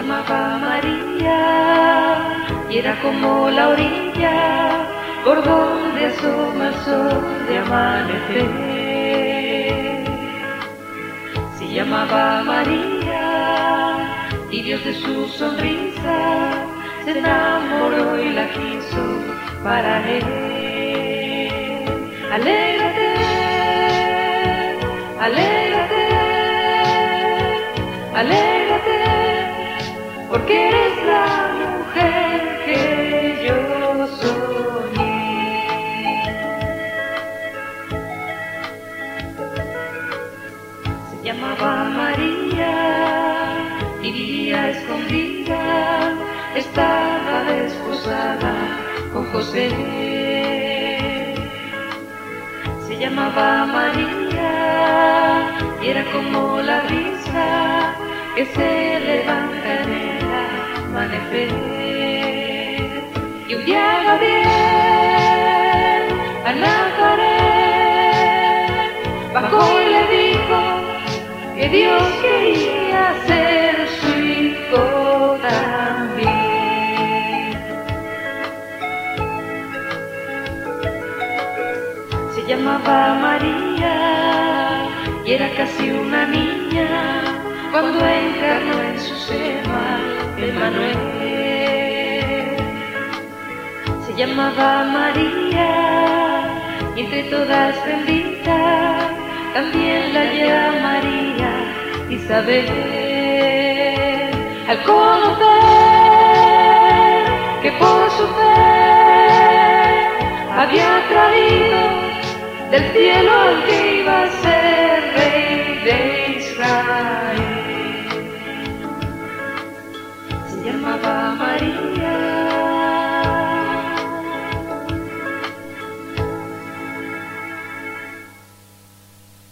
llamaba María y era como la orilla por donde asoma el sol de amanecer. Se llamaba María y Dios de su sonrisa se enamoró y la quiso para él. Alégrate, alégrate, alégrate, porque eres la mujer que yo soñé. Se llamaba María y vivía escondida, estaba desposada con José. Se llamaba María y era como la brisa que se levanta en el amanecer. Y un día Gabriel a Nazaret bajó y le dijo que Dios quería ser su hijo también. Se llamaba María y era casi una niña cuando encarnó en su seno a Emmanuel. Se llamaba María y entre todas bendita también la llamaría Isabel. Al conocer que por su fe había traído del cielo al que iba a ser